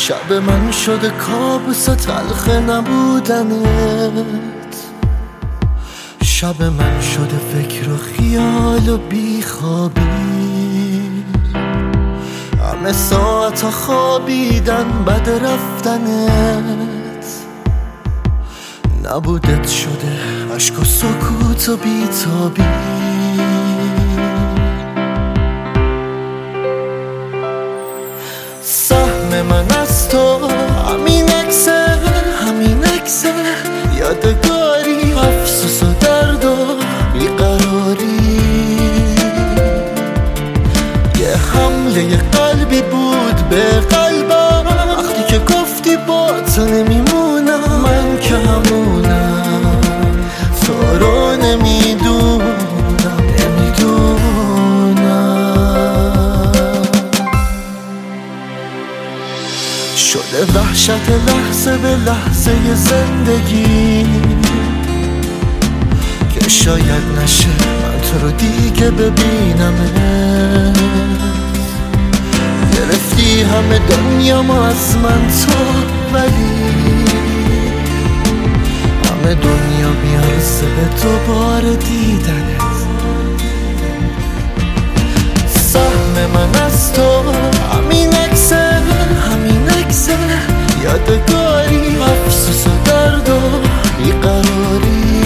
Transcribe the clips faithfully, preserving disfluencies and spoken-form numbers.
شب من شده کابوس تلخ نبودنت، شب من شده فکر و خیال و بیخوابی، همه ساعت خوابیدن بد رفتنت، نبودت شده عشق و سکوت و بیتابی. سهم من از تو همین عکسه، همین عکسه یادگاری، افسوس و درد و بیقراری. یه حمله قلبی بود به قلبم وقتی که گفتی با تو نمیمونم، من که همونم تو رو نمیدونم شده وحشت لحظه به لحظه زندگی که شاید نشه من تو رو دیگه ببینمت. گرفتی همه دنیا ما از من تو، ولی همه دنیا میارزه به دوباره دیدنت. سهم من از تو همین عکسه، همین عکسه یادگاری، افسوس و درد و بیقراری.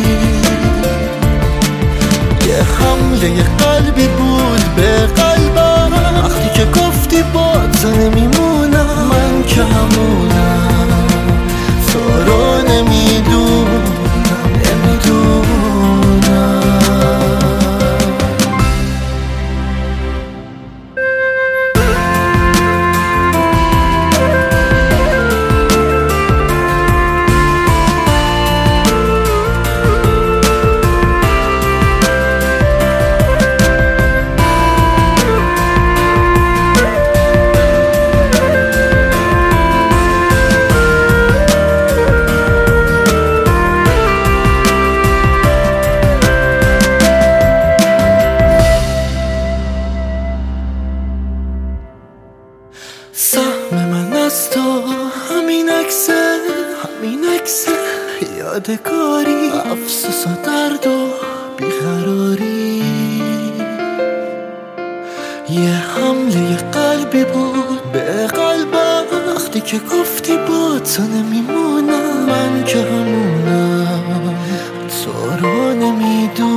یه حمله قلبی بود به قلبم وقتی که گفتی با تو نمیمونم، من که همونم تو رو نمیدونم نمیدونم. سهم من از تو همین عکسه، همین عکسه یادگاری، افسوس و درد و بیقراری. یه حمله قلبی بود به قلبم وقتی که گفتی با تو نمیمونم، من که همونم تو رو نمیدونم.